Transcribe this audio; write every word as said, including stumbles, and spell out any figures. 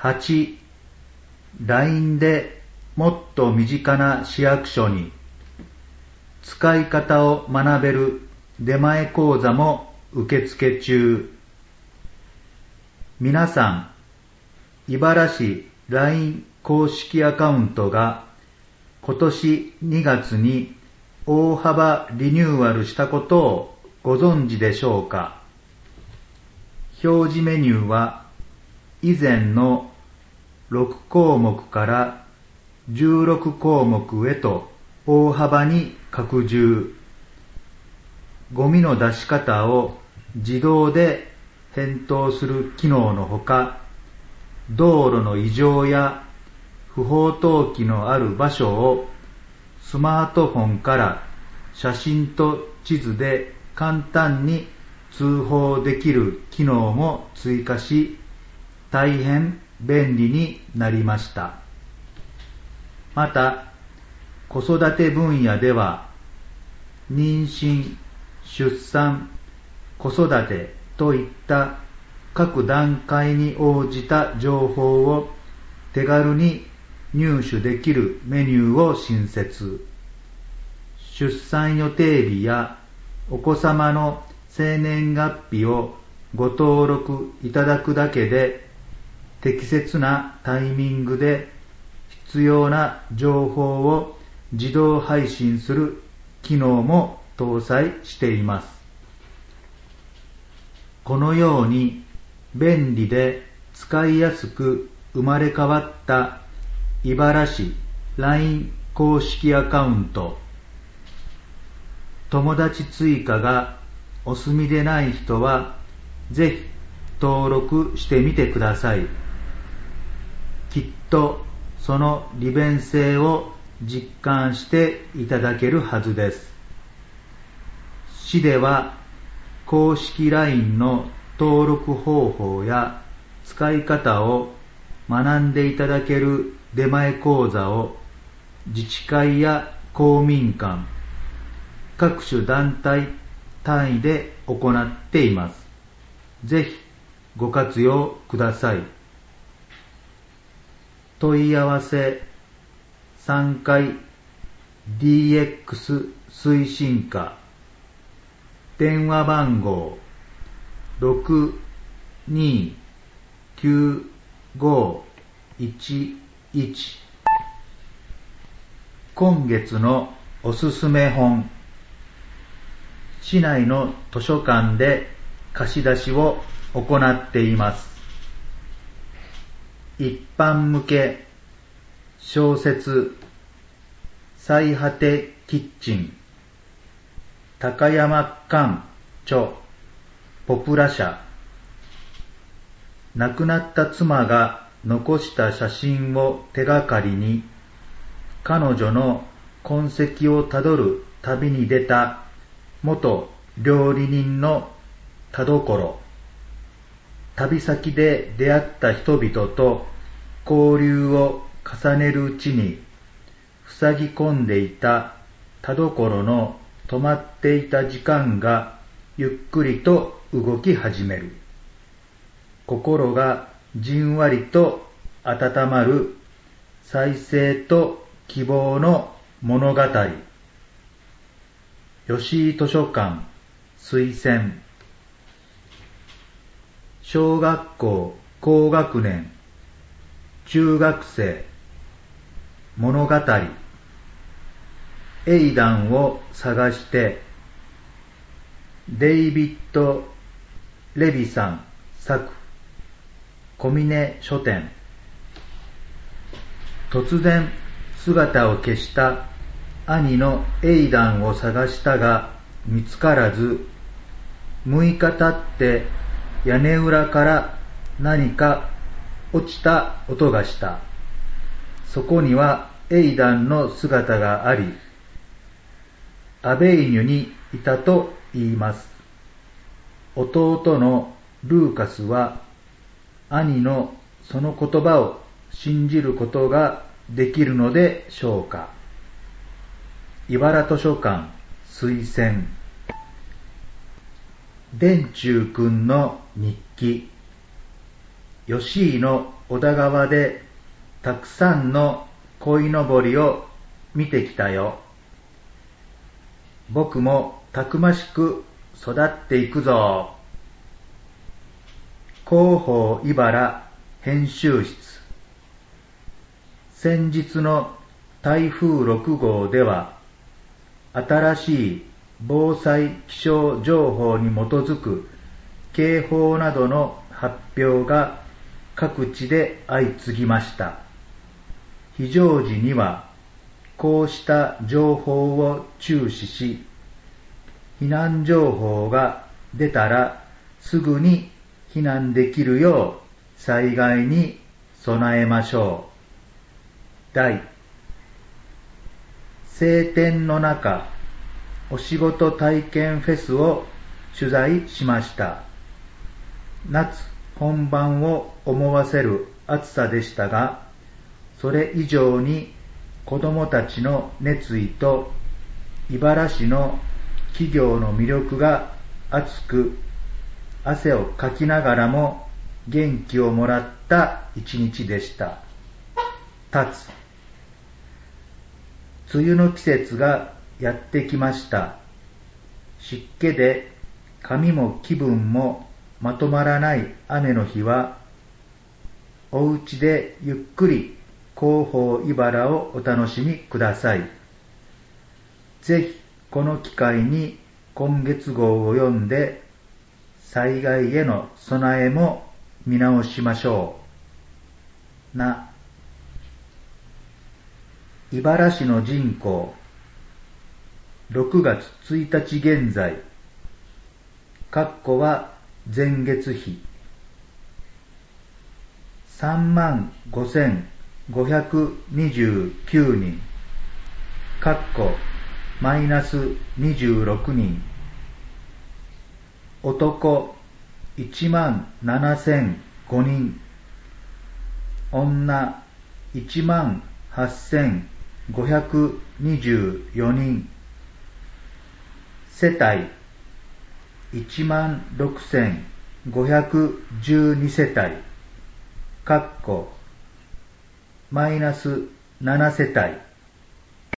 はち、ライン でもっと身近な市役所に使い方を学べる出前講座も受付中。皆さん、茨市 ライン 公式アカウントが今年にがつに大幅リニューアルしたことをご存知でしょうか。表示メニューは以前のろくこうもくからじゅうろくこうもくへと大幅に拡充。ゴミの出し方を自動で返答する機能のほか、道路の異常や不法投棄のある場所をスマートフォンから写真と地図で簡単に通報できる機能も追加し、大変便利になりました。また、子育て分野では、妊娠、出産、子育てといった各段階に応じた情報を手軽に入手できるメニューを新設。出産予定日やお子様の生年月日をご登録いただくだけで、適切なタイミングで必要な情報を自動配信する機能も搭載しています。このように便利で使いやすく生まれ変わった茨市 ライン 公式アカウント。友達追加がお済みでない人はぜひ登録してみてください。きっとその利便性を実感していただけるはずです。市では公式 ライン の登録方法や使い方を学んでいただける出前講座を自治会や公民館、各種団体単位で行っています。ぜひご活用ください。問い合わせさんかい ディーエックス 推進課、電話番号 ろくにきゅうごいちいち。今月のおすすめ本。市内の図書館で貸し出しを行っています。一般向け小説最果てキッチン、高山寛著、ポプラ社。亡くなった妻が残した写真を手がかりに、彼女の痕跡をたどる旅に出た元料理人の田所。旅先で出会った人々と交流を重ねるうちに、塞ぎ込んでいた田所の止まっていた時間がゆっくりと動き始める。心がじんわりと温まる再生と希望の物語。吉井図書館推薦。小学校高学年、中学生、物語。エイダンを探して。デイビッド・レビさん作。小峰書店。突然姿を消した兄のエイダンを探したが見つからず、むいか経って屋根裏から何か落ちた音がした。そこにはエイダンの姿があり、アベイニュにいたと言います。弟のルーカスは兄のその言葉を信じることができるのでしょうか。茨図書館推薦。電柱くんの日記。 吉井の小田川でたくさんの鯉のぼりを見てきたよ。僕もたくましく育っていくぞ。広報茨編集室。先日の台風ろく号では、新しい防災気象情報に基づく警報などの発表が各地で相次ぎました。非常時にはこうした情報を注視し、避難情報が出たらすぐに避難できるよう災害に備えましょう。題、晴天の中お仕事体験フェスを取材しました。夏本番を思わせる暑さでしたが、それ以上に子どもたちの熱意と茨城市の企業の魅力が熱く、汗をかきながらも元気をもらった一日でした。立つ。梅雨の季節がやってきました。湿気で髪も気分もまとまらない雨の日は、お家でゆっくり広報茨をお楽しみください。ぜひこの機会に今月号を読んで、災害への備えも見直しましょう。な、茨城市の人口、ろくがつついたち現在、括弧は前月比、さんまんごせんごひゃくにじゅうきゅうにん、括弧マイナスにじゅうろくにん、男いちまんななせんごにん、女いちまんはっせんごひゃくにじゅうよにん、世帯いちまんろくせんごひゃくじゅうにせたい、括弧マイナスななせたい、